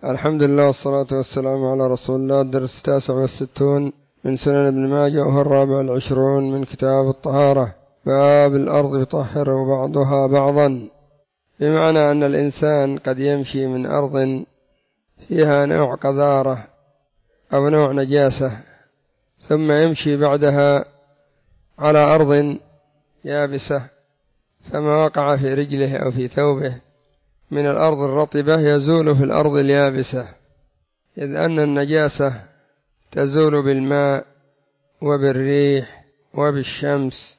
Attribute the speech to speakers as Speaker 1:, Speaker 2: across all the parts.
Speaker 1: الحمد لله والصلاة والسلام على رسول الله. الدرس 69 من سنن ابن ماجه، وهو 24 من كتاب الطهارة. باب الأرض يطهر بعضها بعضا، بمعنى أن الإنسان قد يمشي من أرض فيها نوع قذارة أو نوع نجاسة، ثم يمشي بعدها على أرض يابسة، فما وقع في رجله أو في ثوبه من الأرض الرطبة يزول في الأرض اليابسة، إذ أن النجاسة تزول بالماء وبالريح وبالشمس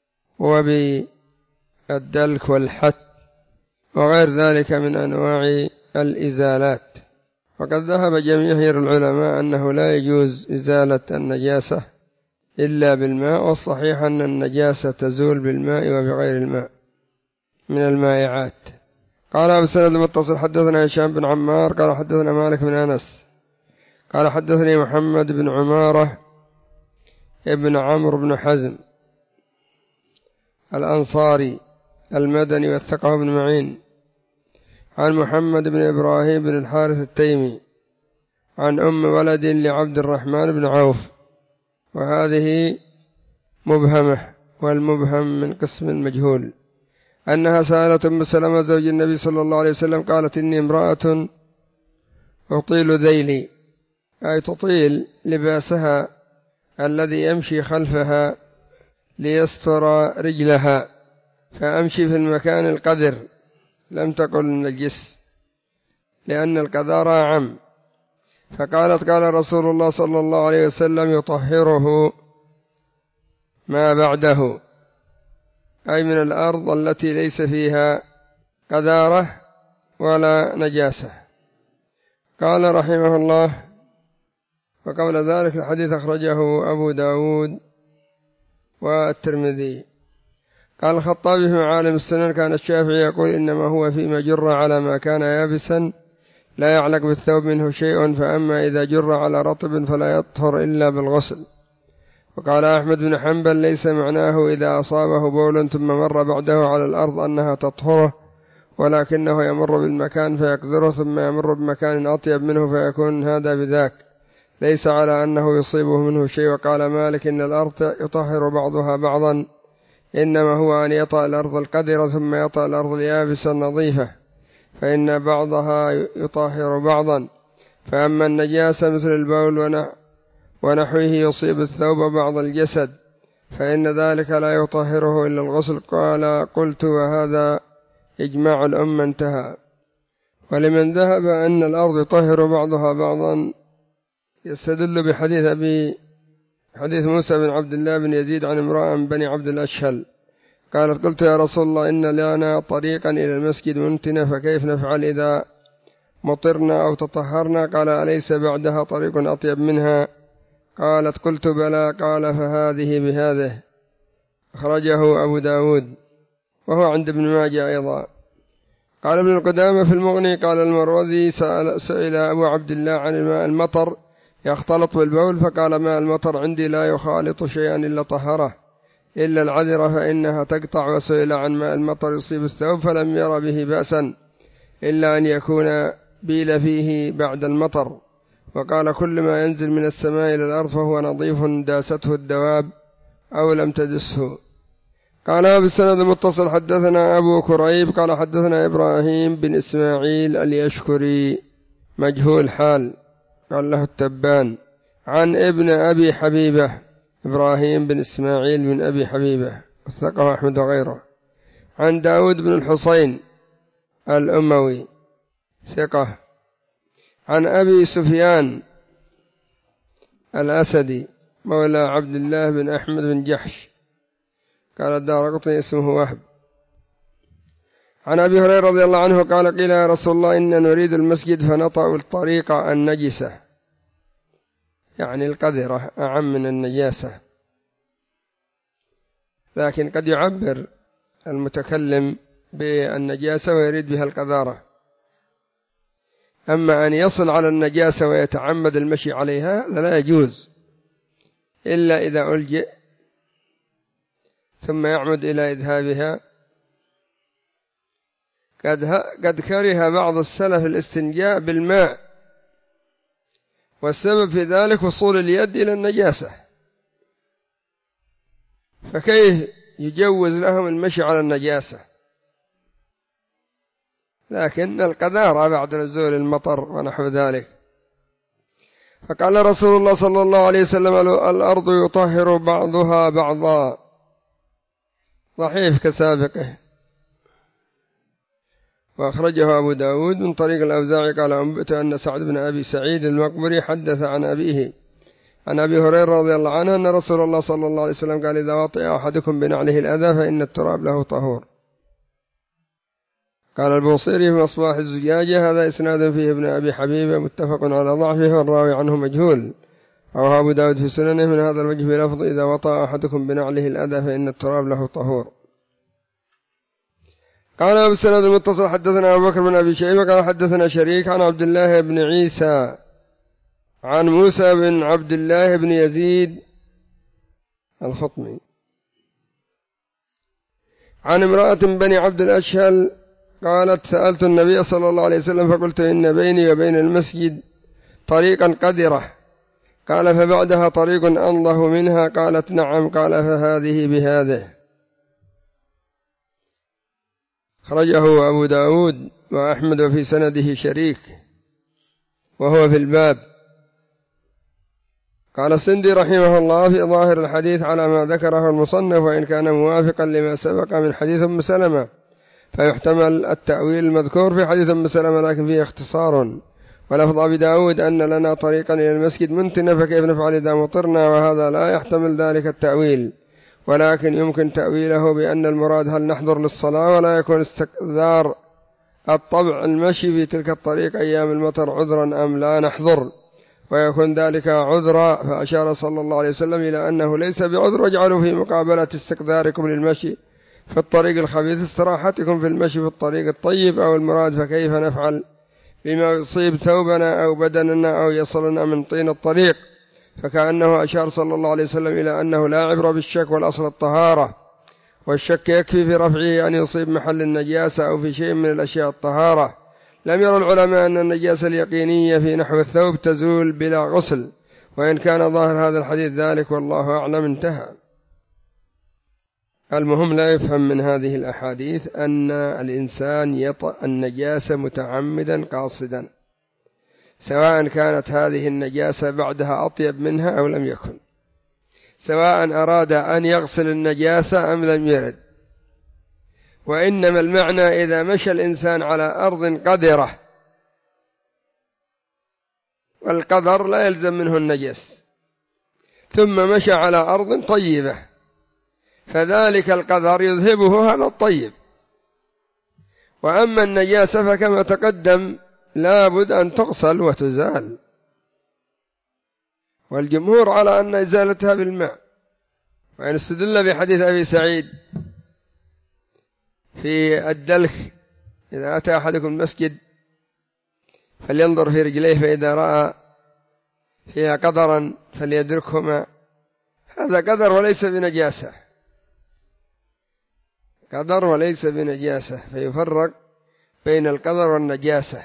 Speaker 1: وبالدلك والحت وغير ذلك من أنواع الإزالات. وقد ذهب جماهير العلماء أنه لا يجوز إزالة النجاسة إلا بالماء، والصحيح أن النجاسة تزول بالماء وبغير الماء من المائعات. قال بسند متصل حدثنا هشام بن عمار قال حدثنا مالك بن أنس قال حدثني محمد بن عمارة ابن عمرو بن حزم الأنصاري المدني والثقة بن معين، عن محمد بن إبراهيم بن الحارث التيمي، عن أم ولد لعبد الرحمن بن عوف، وهذه مبهمة، والمبهم من قسم المجهول، أنها سألت أم سلمة زوج النبي صلى الله عليه وسلم قالت: إني امرأة أطيل ذيلي، أي تطيل لباسها الذي يمشي خلفها ليستر رجلها، فأمشي في المكان القذر، لم تقل النجس لأن القذارة عم. فقالت: قال رسول الله صلى الله عليه وسلم: يطهره ما بعده، أي من الأرض التي ليس فيها قذارة ولا نجاسة. قال رحمه الله: وقبل ذلك الحديث أخرجه أبو داود والترمذي. قال الخطابي في معالم السنن: كان الشافعي يقول: إنما هو فيما جر على ما كان يابسا لا يعلق بالثوب منه شيء، فأما إذا جر على رطب فلا يطهر إلا بالغسل. وقال أحمد بن حنبل: ليس معناه إذا أصابه بول ثم مر بعده على الأرض أنها تطهره، ولكنه يمر بالمكان فيقذره ثم يمر بمكان أطيب منه فيكون هذا بذاك، ليس على أنه يصيبه منه شيء. وقال مالك: إن الأرض يطهر بعضها بعضا، إنما هو أن يطأ الأرض القذرة ثم يطأ الأرض اليابسة النظيفة، فإن بعضها يطهر بعضا. فأما النجاسة مثل البول ونحوه يصيب الثوب بعض الجسد، فإن ذلك لا يطهره إلا الغسل. قال: قلت: وهذا إجماع الأمة، انتهى. ولمن ذهب أن الأرض يطهر بعضها بعضا يستدل حديث موسى بن عبد الله بن يزيد عن امرأة من بني عبد الأشهل قالت: قلت: يا رسول الله، إن لنا طريقا إلى المسجد منتنا، فكيف نفعل إذا مطرنا أو تطهرنا؟ قال: أليس بعدها طريق أطيب منها؟ قالت: قلت: بلى. قال: فهذه بهذه. أخرجه أبو داود وهو عند ابن ماجه أيضا. قال ابن القدامى في المغني: قال المروذي: سئل أبو عبد الله عن الماء المطر يختلط بالبول، فقال: ماء المطر عندي لا يخالط شيئا إلا طهره إلا العذرة فإنها تقطع. وسئل عن ماء المطر يصيب الثوب فلم ير به بأسا إلا أن يكون بيل فيه بعد المطر. وقال: كل ما ينزل من السماء إلى الأرض فهو نظيف داسته الدواب أو لم تدسه. قال بالسند المتصل حدثنا أبو كريب قال حدثنا إبراهيم بن إسماعيل اليشكري مجهول حال قال له التبان، عن ابن أبي حبيبة إبراهيم بن إسماعيل بن أبي حبيبة وثقه أحمد وغيره، عن داود بن الحصين الأموي ثقة، عن أبي سفيان الأسدي مولى عبد الله بن أحمد بن جحش قال الدارقطني اسمه وهب، عن أبي هريرة رضي الله عنه قال: قيل يا رسول الله، إن نريد المسجد فنطأ الطريق النجسة، يعني القذرة أعم من النجاسة، لكن قد يعبر المتكلم بالنجاسة ويريد بها القذارة. أما أن يصل على النجاسة ويتعمد المشي عليها لا يجوز إلا إذا ألجئ ثم يعمد إلى إذهابها. قد كره بعض السلف الاستنجاء بالماء والسبب في ذلك وصول اليد إلى النجاسة، فكيف يجوز لهم المشي على النجاسة؟ لكن القذارة بعد نزول المطر ونحو ذلك. فقال رسول الله صلى الله عليه وسلم: الأرض يطهر بعضها بعضا، ضعيف كسابقه. وأخرجه أبو داود من طريق الأوزاعي قال: أنبئت أن سعد بن أبي سعيد المقبري حدث عن أبيه عن أبي هريرة رضي الله عنه أن رسول الله صلى الله عليه وسلم قال: إذا وطئ أحدكم بنعله الأذى فإن التراب له طهور. قال البوصيري في مصباح الزجاجة: هذا إسناد فيه ابن أبي حبيبة متفق على ضعفه والراوي عنه مجهول. رواه أبو داود في سننه من هذا الوجه بلفظ: إذا وطأ أحدكم بنعله الأذى فإن التراب له طهور. قال أبو السند المتصل: حدثنا أبو بكر بن أبي شيبة قال حدثنا شريك عن عبد الله بن عيسى عن موسى بن عبد الله بن يزيد الخطمي عن امرأة بني عبد الأشهل قالت: سألت النبي صلى الله عليه وسلم فقلت: إن بيني وبين المسجد طريقا قذرة، قال: فبعدها طريق أنضه منها؟ قالت: نعم. قال: فهذه بهذه. خرجه أبو داود وأحمد وفي سنده شريك وهو في الباب. قال السندي رحمه الله في ظاهر الحديث على ما ذكره المصنف، وإن كان موافقا لما سبق من حديث أم سلمة فيحتمل التأويل المذكور في حديث أم سلمة، لكن فيه اختصار. ولفظ أبي داود أن لنا طريقا إلى المسجد منتنا فكيف نفعل إذا مطرنا، وهذا لا يحتمل ذلك التأويل، ولكن يمكن تأويله بأن المراد هل نحضر للصلاة، ولا يكون استقذار الطبع المشي في تلك الطريق أيام المطر عذرا أم لا نحضر، ويكون ذلك عذرا. فأشار صلى الله عليه وسلم إلى أنه ليس بعذر، واجعلوا في مقابلة استقذاركم للمشي في الطريق الخبيث استراحتكم في المشي في الطريق الطيب، أو المراد فكيف نفعل بما يصيب ثوبنا أو بدننا أو يصلنا من طين الطريق، فكأنه أشار صلى الله عليه وسلم إلى أنه لا عبرة بالشك والأصل الطهارة، والشك يكفي في رفعه أن يصيب محل النجاسة أو في شيء من الأشياء الطهارة. لم يرى العلماء أن النجاسة اليقينية في نحو الثوب تزول بلا غسل، وإن كان ظاهر هذا الحديث ذلك والله أعلم. انتهى. المهم لا يفهم من هذه الأحاديث أن الإنسان يطأ النجاسة متعمدا قاصدا، سواء كانت هذه النجاسة بعدها أطيب منها أو لم يكن، سواء أراد أن يغسل النجاسة أم لم يرد. وإنما المعنى إذا مشى الإنسان على أرض قذرة، والقذر لا يلزم منه النجس، ثم مشى على أرض طيبة، فذلك القذر يذهبه هذا الطيب. وأما النجاسة فكما تقدم لا بد أن تغسل وتزال، والجمهور على أن إزالتها بالماء. وإن استدل بحديث أبي سعيد في الدلك: إذا أتى أحدكم المسجد فلينظر في رجليه فإذا رأى فيها قذرا فليدركهما، هذا قذر وليس بنجاسة، قذر وليس بنجاسة، فيفرق بين القذر والنجاسة.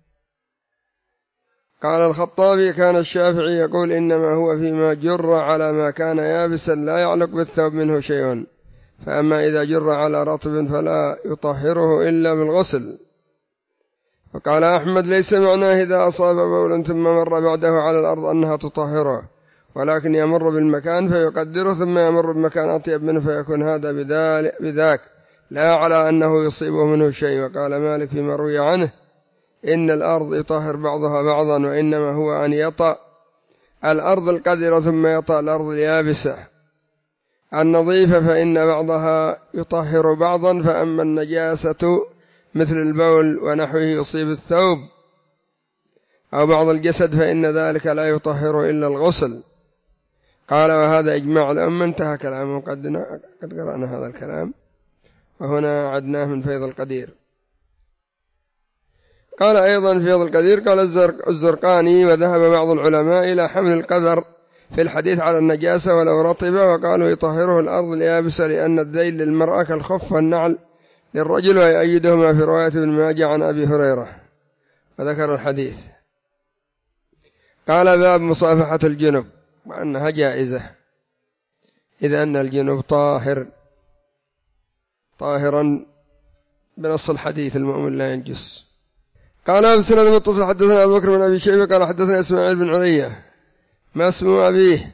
Speaker 1: قال الخطابي: كان الشافعي يقول: إنما هو فيما جر على ما كان يابسا لا يعلق بالثوب منه شيء، فأما إذا جر على رطب فلا يطهره إلا بالغسل. وقال أحمد: ليس معناه إذا أصاب بولا ثم مر بعده على الأرض أنها تطهره، ولكن يمر بالمكان فيقدره ثم يمر بمكان أطيب منه فيكون هذا بذاك، لا على أنه يصيبه منه شيء. وقال مالك فيما روي عنه: إن الأرض يطهر بعضها بعضا، وإنما هو أن يطأ الأرض القذرة ثم يطأ الأرض اليابسة النظيفة، فإن بعضها يطهر بعضا. فأما النجاسة مثل البول ونحوه يصيب الثوب أو بعض الجسد فإن ذلك لا يطهر إلا الغسل. قال: وهذا إجماع الأمة. انتهى كلامه. قد قرأنا هذا الكلام وهنا عدناه من فيض القدير. قال أيضا في فيض القدير: قال الزرقاني: وذهب بعض العلماء إلى حمل القذر في الحديث على النجاسة ولو رطبة، وقالوا يطهره الأرض اليابسة، لأن الذيل للمرأة كالخف والنعل للرجل، ويؤيدهما في رواية ابن ماجه عن أبي هريرة، وذكر الحديث. قال باب مصافحة الجنب وأنها جائزة، إذ أن الجنب طاهرا بنص الحديث المؤمن لا ينجس. قال بسند المتصل حدثنا أبو بكر بن أبي شيبة قال حدثنا إسماعيل بن علية، ما اسم أبيه؟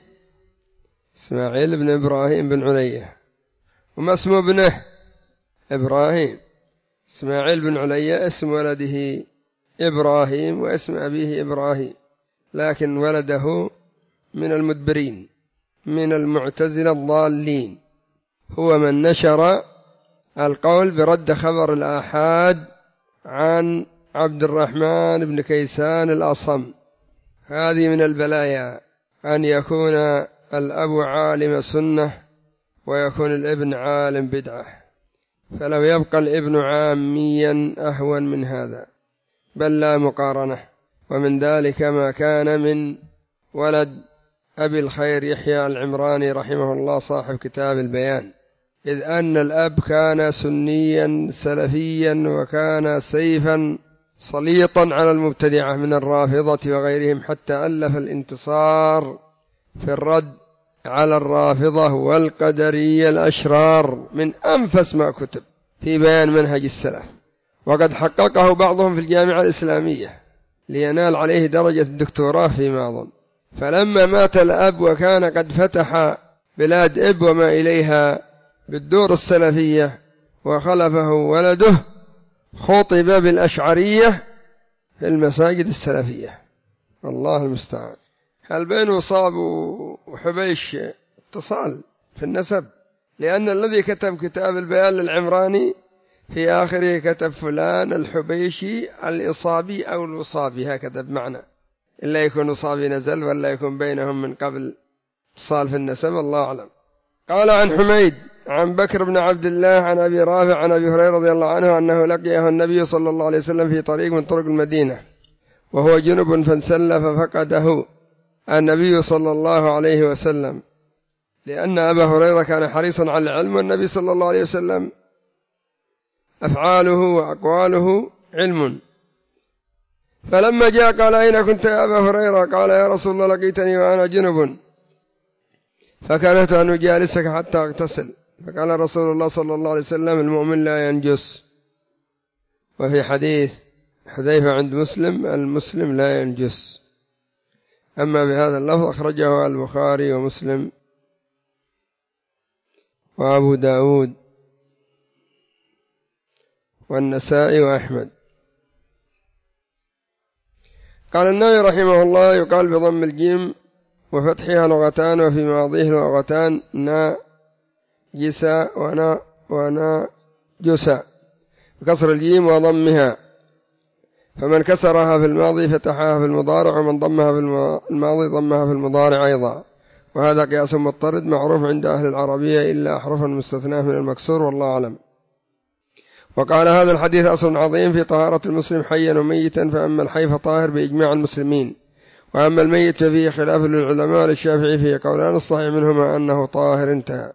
Speaker 1: إسماعيل بن إبراهيم بن علية. وما اسم ابنه؟ إبراهيم. إسماعيل بن علية اسم ولده إبراهيم واسم أبيه إبراهيم، لكن ولده من المدبرين من المعتزلة الضالين، هو من نشر القول برد خبر الآحاد عن عبد الرحمن بن كيسان الأصم. هذه من البلايا أن يكون الأب عالم سنة ويكون الابن عالم بدعة، فلو يبقى الابن عاميا أهون من هذا، بل لا مقارنة. ومن ذلك ما كان من ولد أبي الخير يحيى العمراني رحمه الله صاحب كتاب البيان، إذ أن الأب كان سنيا سلفيا وكان سيفا سليطا على المبتدعة من الرافضة وغيرهم، حتى ألف الانتصار في الرد على الرافضة والقدرية الأشرار، من أنفس ما كتب في بيان منهج السلف، وقد حققه بعضهم في الجامعة الإسلامية لينال عليه درجة الدكتوراه فيما أظن. فلما مات الأب وكان قد فتح بلاد إب وما إليها بالدور السلفية وخلفه ولده، خطب بالأشعرية في المساجد السلفية، والله المستعان. هل بين وصاب وحبيش اتصال في النسب؟ لأن الذي كتب كتاب البيان للعمراني في آخره كتب فلان الحبيشي الإصابي أو الوصابي، هكذا بمعنى، إلا يكون وصابي نزل ولا يكون بينهم من قبل اتصال في النسب، الله أعلم. قال عن حميد عن بكر بن عبد الله عن أبي رافع عن أبي هريرة رضي الله عنه أنه لقيه النبي صلى الله عليه وسلم في طريق من طرق المدينة وهو جنب فانسل ففقده النبي صلى الله عليه وسلم، لأن أبا هريرة كان حريصا على العلم، والنبي صلى الله عليه وسلم أفعاله وأقواله علم. فلما جاء قال أين كنت يا أبا هريرة؟ قال يا رسول الله لقيتني وأنا جنب فكرهت أن أجالسك حتى أغتسل. فقال رسول الله صلى الله عليه وسلم المؤمن لا ينجس. وفي حديث حذيفة عند مسلم المسلم لا ينجس. أما بهذا اللفظ أخرجه البخاري ومسلم وأبو داود والنسائي وأحمد. قال النووي رحمه الله يقال بضم الجيم وفتحها لغتان، وفي ماضيه لغتان ناجسا وناجسا بكسر الجيم وضمها، فمن كسرها في الماضي فتحها في المضارع، ومن ضمها في الماضي ضمها في المضارع أيضا. وهذا قياس مضطرد معروف عند أهل العربية إلا أحرفا مستثناه من المكسور، والله أعلم. وقال هذا الحديث أصل عظيم في طهارة المسلم حيا وميتا، فأما الحي فطاهر بإجماع المسلمين، وأما الميت ففيه خلاف للعلماء للشافعي فيه قولان، الصحيح منهما أنه طاهر انتهى.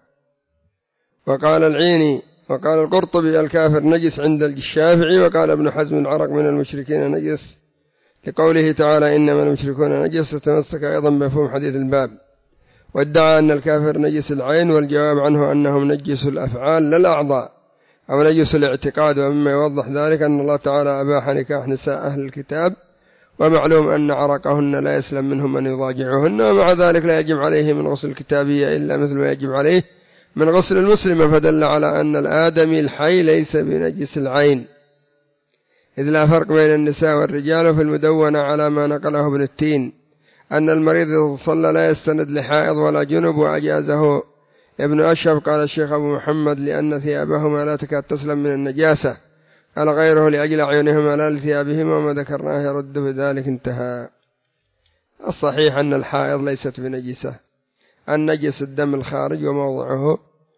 Speaker 1: وقال العيني وقال القرطبي الكافر نجس عند الشافعي، وقال ابن حزم العرق من المشركين نجس لقوله تعالى إنما المشركون نجس، تمسك أيضا بمفهوم حديث الباب. وادعى أن الكافر نجس العين، والجواب عنه أنهم نجسوا الأفعال لا الأعضاء أو نجس الاعتقاد. ومما يوضح ذلك أن الله تعالى أباح نكاح نساء أهل الكتاب، ومعلوم أن عرقهن لا يسلم منهم من يضاجعهن، ومع ذلك لا يجب عليه من غسل الكتابية إلا مثل ما يجب عليه من غسل المسلم، فدل على أن الآدمي الحي ليس بنجس العين، إذ لا فرق بين النساء والرجال. في المدونة على ما نقله ابن التين أن المريض إذا صلى لا يستند لحائض ولا جنب، وأجازه ابن أشرف. قال الشيخ أبو محمد لأن ثيابهما لا تكاد تسلم من النجاسة، قال غيره لأجل أعينهما لا لثيابهما، وما ذكرناه يرد بذلك انتهى. الصحيح أن الحائض ليست بنجسة، النجس الدم الخارج وموضعه،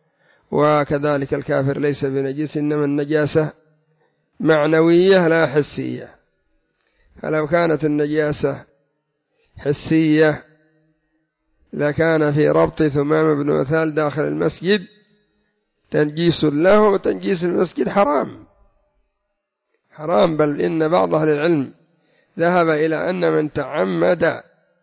Speaker 1: وكذلك الكافر ليس بنجس، إنما النجاسة معنوية لا حسية. فلو كانت النجاسة حسية لكان في ربط ثمام بن وثال داخل المسجد تنجيس له، وتنجيس المسجد حرام، بل إن بعض أهل العلم ذهب إلى أن من تعمد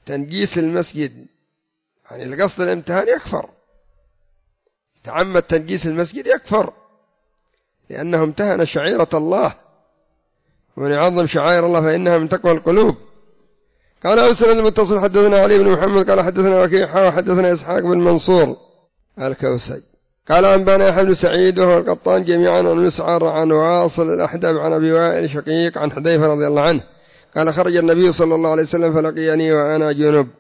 Speaker 1: تنجيس المسجد يعني لقصد الامتهان يكفر، تعمد تنجيس المسجد يكفر، لأنه امتهن شعيرة الله، ومن يعظم شعائر الله فإنها من تقوى القلوب. قال أوسن المتصل حدثنا علي بن محمد قال حدثنا وكيع وحدثنا إسحاق بن منصور الكوسج قال أنبانا يحيى بن سعيد وهو القطان جميعا عن مسعر عن واصل الأحدب عن أبي وائل شقيق عن حذيفة رضي الله عنه قال خرج النبي صلى الله عليه وسلم فلقيني وأنا جنب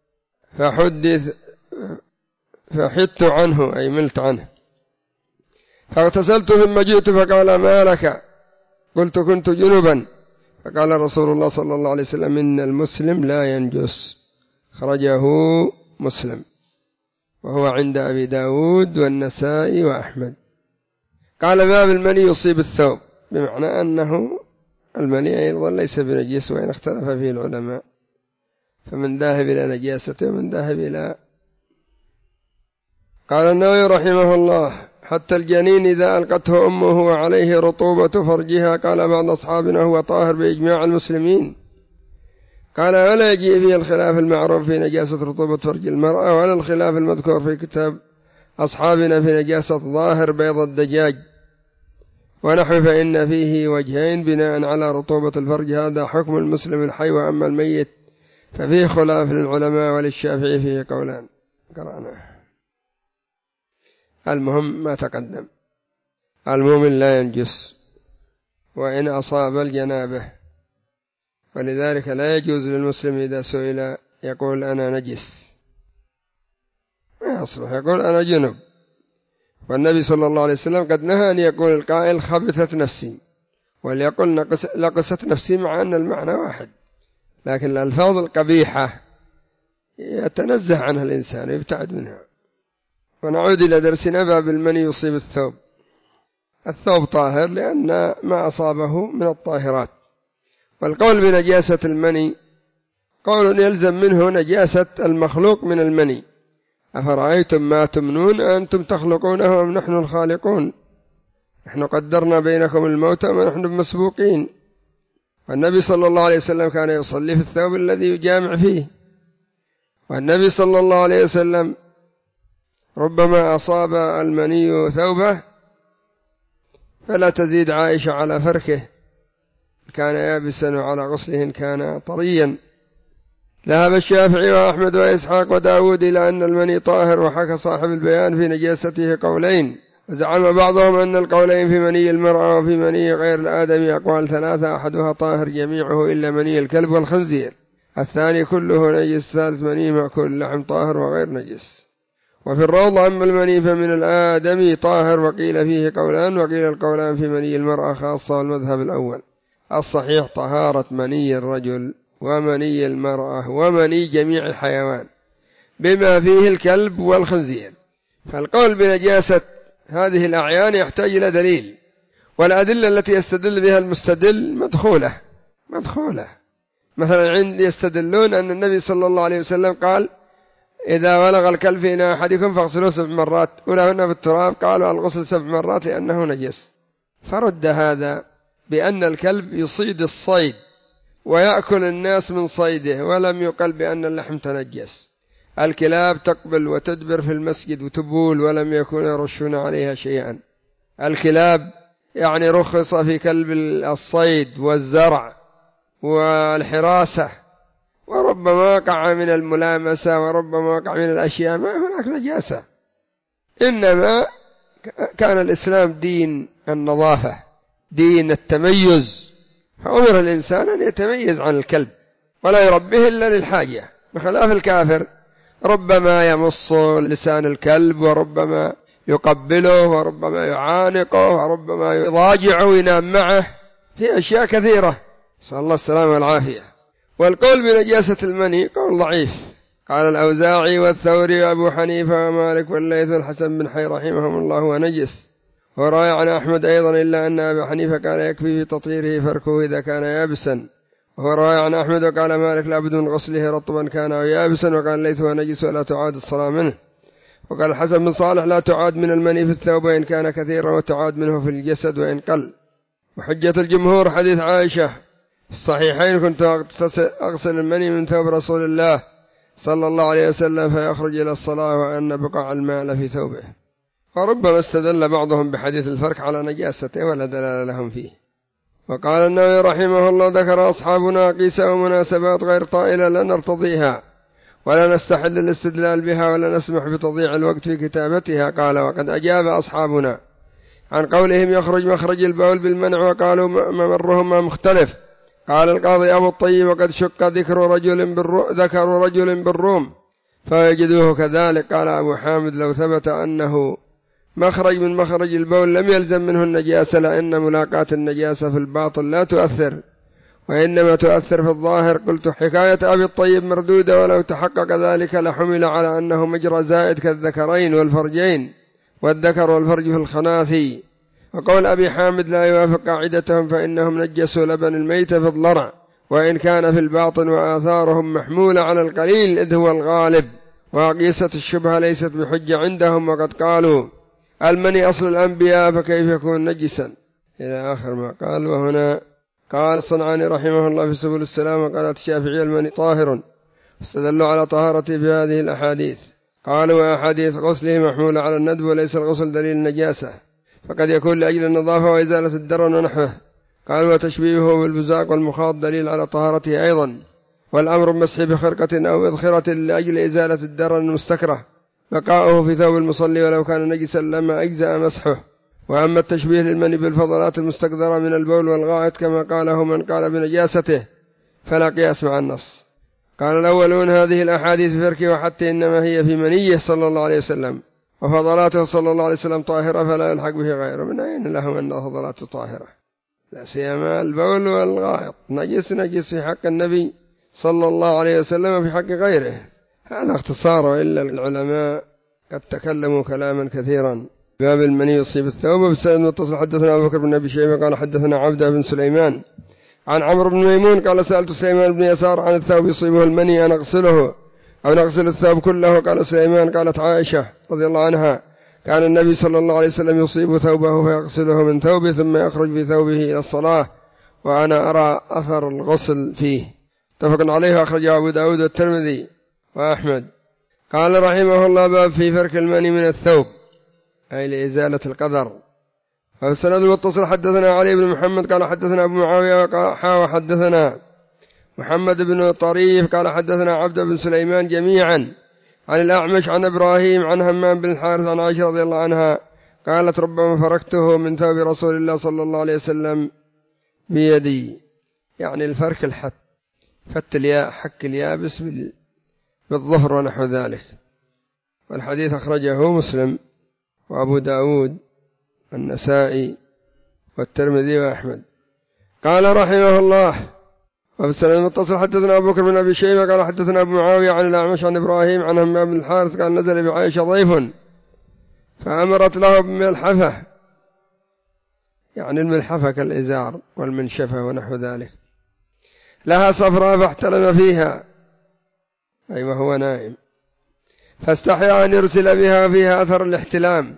Speaker 1: فحدت عنه أي ملت عنه فاغتسلت ثم جئت فقال ما لك؟ قلت كنت جنبا. فقال رسول الله صلى الله عليه وسلم إن المسلم لا ينجس، خرجه مسلم وهو عند أبي داود والنسائي وأحمد. قال باب المني يصيب الثوب، بمعنى أنه المني أيضا ليس بنجيس وإن اختلف فيه العلماء، فمن ذاهب إلى نجاسته ومن ذاهب إلى. قال النووي رحمه الله حتى الجنين إذا ألقته أمه وعليه رطوبة فرجها. قال بعض أصحابنا هو طاهر بإجماع المسلمين. قال ولا يجيء فيه الخلاف المعروف في نجاسة رطوبة فرج المرأة ولا الخلاف المذكور في كتاب أصحابنا في نجاسة ظاهر بيض الدجاج ونحو، فإن فيه وجهين بناء على رطوبة الفرج، هذا حكم المسلم الحي، وأما الميت ففيه خلاف للعلماء وللشافعي فيه قولان قرأناه. المهم ما تقدم، المؤمن لا ينجس وإن أصاب الجنابة، ولذلك لا يجوز للمسلم إذا سئل يقول أنا نجس، ما يصلح يقول أنا جنب. والنبي صلى الله عليه وسلم قد نهى أن يقول القائل خبثت نفسي، وليقل لقست نفسي، مع أن المعنى واحد، لكن الألفاظ القبيحة يتنزه عنها الإنسان ويبتعد منها. ونعود إلى درسنا باب المني يصيب الثوب. الثوب طاهر لأن ما أصابه من الطاهرات، والقول بنجاسة المني قول يلزم منه نجاسة المخلوق من المني. أفرأيتم ما تمنون أنتم تخلقونه أم نحن الخالقون، نحن قدرنا بينكم الموت ونحن مسبوقين. والنبي صلى الله عليه وسلم كان يصلي في الثوب الذي يجامع فيه، والنبي صلى الله عليه وسلم ربما أصاب المني ثوبه فلا تزيد عائشة على فركه، كان يابسا وعلى غسله كان طريا. ذهب الشافعي وأحمد وإسحاق وداود إلى أن المني طاهر، وحكى صاحب البيان في نجاسته قولين، وزعم بعضهم أن القولين في مني المرأة وفي مني غير الآدمي أقوال ثلاثة، أحدها طاهر جميعه إلا مني الكلب والخنزير، الثاني كله نجس، ثالث مني مأكول اللحم طاهر وغير نجس. وفي الروضة أما المني فمن الآدمي طاهر، وقيل فيه قولان، وقيل القولان في مني المرأة خاصة، والمذهب الأول الصحيح طهارة مني الرجل ومني المرأة ومني جميع الحيوان بما فيه الكلب والخنزير. فالقول بنجاسة هذه الأعيان يحتاج إلى دليل، والأدلة التي يستدل بها المستدل مدخولة. مثلا عند يستدلون أن النبي صلى الله عليه وسلم قال إذا ولغ الكلب في إناء أحدكم فاغسلوه 7 مرات، أولاهن بالتراب، قالوا الغسل 7 مرات لأنه نجس. فرد هذا بأن الكلب يصيد الصيد ويأكل الناس من صيده، ولم يقل بأن اللحم تنجس. الكلاب تقبل وتدبر في المسجد وتبول ولم يكونوا يرشون عليها شيئا. الكلاب يعني رخص في كلب الصيد والزرع والحراسة، وربما وقع من الملامسة وربما وقع من الأشياء ما هناك نجاسة. إنما كان الإسلام دين النظافة، دين التميز، فأمر الإنسان أن يتميز عن الكلب ولا يربيه إلا للحاجة، بخلاف الكافر ربما يمص لسان الكلب، وربما يقبله، وربما يعانقه، وربما يضاجعه وينام معه، في أشياء كثيرة، صلى الله السلامة والعافية. والقول بنجاسة المني قول ضعيف. قال الأوزاعي والثوري وأبو حنيفة ومالك والليث والحسن بن حي رحمهم الله ونجس. وروى عن أحمد أيضا إلا أن أبا حنيفة كان يكفي في تطهيره فركه إذا كان يابسا. وروى عن أحمد وقال مالك لابد من غسله رطبا كان أو يابسا. وقال الليث ونجس ولا تعاد الصلاة منه. وقال الحسن بن صالح لا تعاد من المني في الثوب وإن كان كثيرا، وتعاد منه في الجسد وإن قل. وحجة الجمهور حديث عائشة في الصحيحين كنت أغسل المني من ثوب رسول الله صلى الله عليه وسلم فيخرج إلى الصلاة وأن بقع الماء في ثوبه. وربما استدل بعضهم بحديث الفرك على نجاسته ولا دلال لهم فيه. وقال النووي رحمه الله: ذكر أصحابنا قيسا ومناسبات غير طائلة لا نرتضيها ولا نستحل الاستدلال بها ولا نسمح بتضييع الوقت في كتابتها. قال: وقد أجاب أصحابنا عن قولهم يخرج مخرج البول بالمنع وقالوا ممرهما مختلف. قال القاضي أبو الطيب: وقد شق ذكر رجل بالروم فيجدوه كذلك. قال أبو حامد: لو ثبت أنه مخرج من مخرج البول لم يلزم منه النجاسة، لأن ملاقاة النجاسة في الباطن لا تؤثر وإنما تؤثر في الظاهر. قلت: حكاية أبي الطيب مردودة، ولو تحقق ذلك لحمل على أنه مجرى زائد كالذكرين والفرجين، والذكر والفرج في الخناثي. وقول أبي حامد لا يوافق قاعدتهم، فإنهم نجسوا لبن الميت في الضرع وإن كان في الباطن، وآثارهم محمولة على القليل إذ هو الغالب، وقيسة الشبهة ليست بحجة عندهم، وقد قالوا المني أصل الأنبياء فكيف يكون نجسا إلى آخر ما قال. وهنا قال الصنعاني رحمه الله في سبل السلام: وقالت الشافعية المني طاهر، استدلوا على طهارته بهذه الأحاديث. قالوا: وأحاديث غسله محمولة على الندب وليس الغسل دليل النجاسة، فقد يكون لأجل النظافة وإزالة الدرن ونحوه. قالوا: وتشبيهه بالبزاق والمخاض دليل على طهارته أيضا، والأمر بمسح بخرقة أو إذخرة لأجل إزالة الدرن المستكره، بقاؤه في ثوب المصلي ولو كان نجسا لما أجزأ مسحه. وأما التشبيه للمني بالفضلات المستقذرة من البول والغائط كما قاله من قال بنجاسته فلا قياس مع النص. قال الأولون: هذه الأحاديث في فركه وحتى إنما هي في منيه صلى الله عليه وسلم، وفضلاته صلى الله عليه وسلم طاهرة فلا يلحق به غيره. من أين لهم أن فضلاته طاهرة؟ لا سيما البول والغائط نجس في حق النبي صلى الله عليه وسلم وفي حق غيره. هذا اختصار، وإلا العلماء قد تكلموا كلاما كثيرا. باب المني يصيب الثوب. بالسند متصل حدثنا أبو بكر بن أبي شيبة قال حدثنا عبده بن سليمان عن عمرو بن ميمون قال: سألت سليمان بن يسار عن الثوب يصيبه المني أن أغسله أو نغسل الثوب كله؟ قال سليمان: قالت عائشة رضي الله عنها: كان النبي صلى الله عليه وسلم يصيب ثوبه فيغسله من ثوبه ثم يخرج بثوبه إلى الصلاة، وأنا أرى أثر الغسل فيه. اتفق عليه أخرجه أبو داود والترمذي وأحمد. قال رحمه الله: باب في فرك المني من الثوب، أي لإزالة القدر. فالسند المتصل حدثنا علي بن محمد قال حدثنا أبو معاوية وحدثنا محمد بن طريف قال حدثنا عبد بن سليمان جميعا عن الأعمش عن إبراهيم عن همام بن الحارث عن عائشة رضي الله عنها قالت: ربما فركته من ثوب رسول الله صلى الله عليه وسلم بيدي، يعني الفرك الحت، فت الياء، حك اليابس بالظفر ونحو ذلك. والحديث أخرجه مسلم وأبو داود والنسائي والترمذي وأحمد. قال رحمه الله: وفي السند المتصل حدثنا أبو بكر بن أبي شيبة قال حدثنا أبو معاوية عن الأعمش عن إبراهيم عن همام بن الحارث قال: نزل بعائشة ضيف فأمرت له بملحفة، يعني الملحفة كالإزار والمنشفة ونحو ذلك، لها صفراء فاحتلم فيها، أي وهو نائم، فاستحيا أن يرسل بها فيها أثر الاحتلام،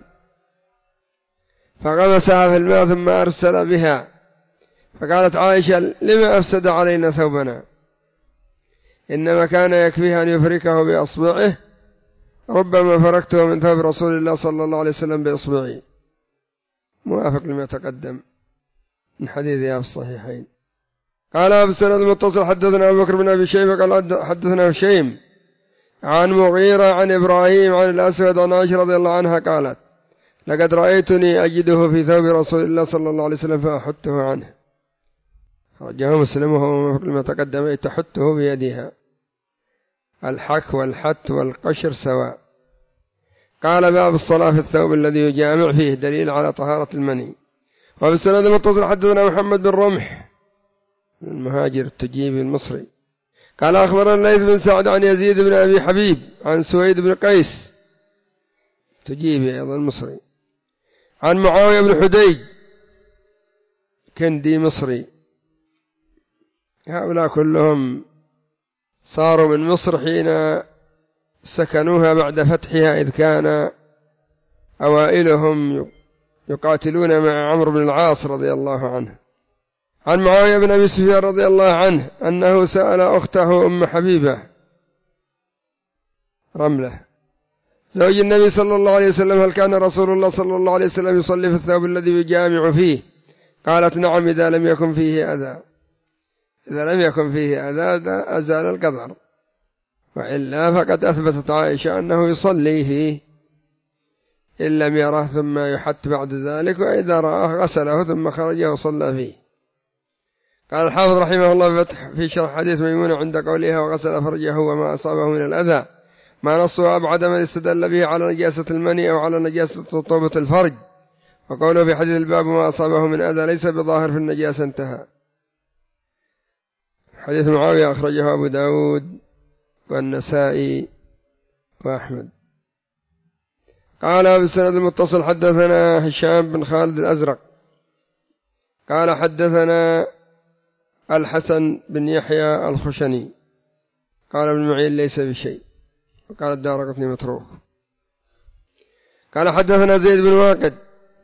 Speaker 1: فغمسها في الماء ثم أرسل بها. فقالت عائشة: لما أفسد علينا ثوبنا؟ إنما كان يكفيه أن يفركه بأصبعه، ربما فركته من ثوب رسول الله صلى الله عليه وسلم بأصبعي. موافق لما تقدم من حديثها في الصحيحين. قال أبو السند المتصل حدثنا أبو بكر بن أبي شيبة قال حدثنا هشيم عن مغيرة عن إبراهيم عن الأسود عن عائشة رضي الله عنها قالت: لقد رأيتني أجده في ثوب رسول الله صلى الله عليه وسلم فأحته عنه. خرجه مسلم وهو موافق لما تقدم، أي تحته بيدها. الحك والحت والقشر سواء. قال: باب الصلاة في الثوب الذي يجامع فيه، دليل على طهارة المني. وفي السند المتصل حدثنا محمد بن رمح المهاجر التجيبي المصري قال: أخبرنا الليث بن سعد عن يزيد بن أبي حبيب عن سويد بن قيس تجيبي أيضا المصري عن معاوية بن حديج كندي مصري. هؤلاء كلهم صاروا من مصر حين سكنوها بعد فتحها، إذ كان أوائلهم يقاتلون مع عمرو بن العاص رضي الله عنه. عن معاوية بن أبي سفيان رضي الله عنه أنه سأل أخته أم حبيبة رملة زوج النبي صلى الله عليه وسلم: هل كان رسول الله صلى الله عليه وسلم يصلي في الثوب الذي يجامع فيه؟ قالت: نعم، إذا لم يكن فيه أذى. إذا لم يكن فيه أذى أزال القذر، وإلا فقد أثبتت عائشة أنه يصلي فيه إن لم يره ثم يحت بعد ذلك، وإذا رآه غسله ثم خرج وصلى فيه. قال الحافظ رحمه الله في شرح حديث ميمونة عند قولها: وغسل فرجه وما أصابه من الأذى، ما نصه أبعد من استدل به على نجاسة المني أو على نجاسة رطوبة الفرج، وقوله في حديث الباب: ما أصابه من أذى ليس بظاهر في النجاسة، انتهى. حديث معاوية أخرجه أبو داود والنسائي وأحمد. قال بالسند المتصل: حدثنا هشام بن خالد الأزرق قال حدثنا الحسن بن يحيى الخشني قال ابن معين ليس بشيء، وقال الدارقطني متروك. قال حدثنا زيد بن واقد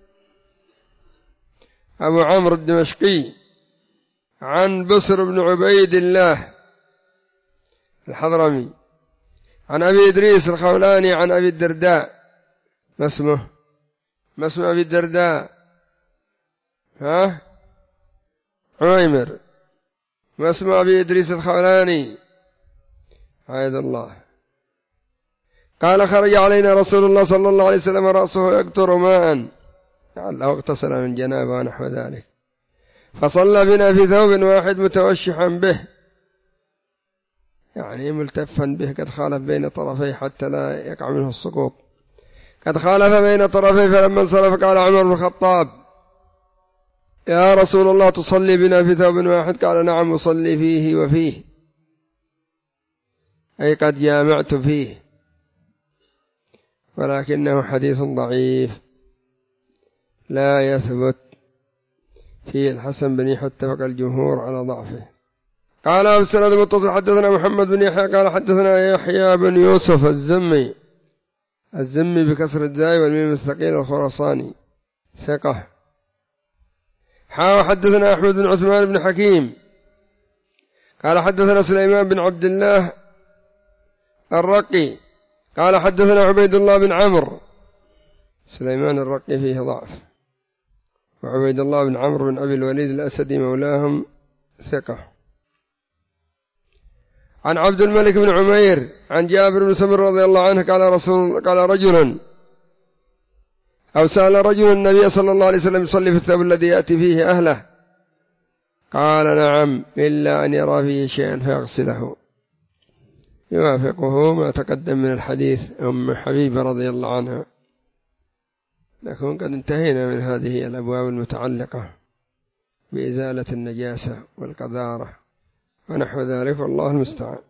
Speaker 1: أبو عمرو الدمشقي عن بسر بن عبيد الله الحضرمي عن أبي إدريس الخولاني عن أبي الدرداء. ما اسم أبي الدرداء؟ عميمر. ما اسم أبي إدريس الخولاني؟ عايد الله. قال: خرج علينا رسول الله صلى الله عليه وسلم رأسه يقطر ماء، لعله اغتسل من جنابه ونحو ذلك، فصلى بنا في ثوب واحد متوشحا به، يعني ملتفا به، قد خالف بين طرفيه حتى لا يقع منه السقوط، قد خالف بين طرفيه. فلما انصرف قال عمر بن الخطاب: يا رسول الله، تصلي بنا في ثوب واحد؟ قال: نعم، أصلي فيه وفيه، أي قد جامعت فيه، ولكنه حديث ضعيف لا يثبت فيه الحسن بن يحيى، اتفق الجمهور على ضعفه. قال أبو السند المتصل: حدثنا محمد بن يحيى قال حدثنا يحيى بن يوسف الزمي بكسر الزاي والميم الثقيل الخراساني، ثقة. حدثنا أحمد بن عثمان بن حكيم قال حدثنا سليمان بن عبد الله الرقي قال حدثنا عبيد الله بن عمرو. سليمان الرقي فيه ضعف، وعبيد الله بن عمرو بن أبي الوليد الأسدي مولاهم، ثقة. عن عبد الملك بن عمير عن جابر بن سمر رضي الله عنه سأل رجل النبي صلى الله عليه وسلم: يصلي في الثوب الذي يأتي فيه أهله؟ قال: نعم، إلا أن يرى فيه شيئا فيغسله. يوافقه ما تقدم من الحديث أم حبيبة رضي الله عنها. نكون قد انتهينا من هذه الأبواب المتعلقة بإزالة النجاسة والقذارة ونحو ذلك، والله المستعان.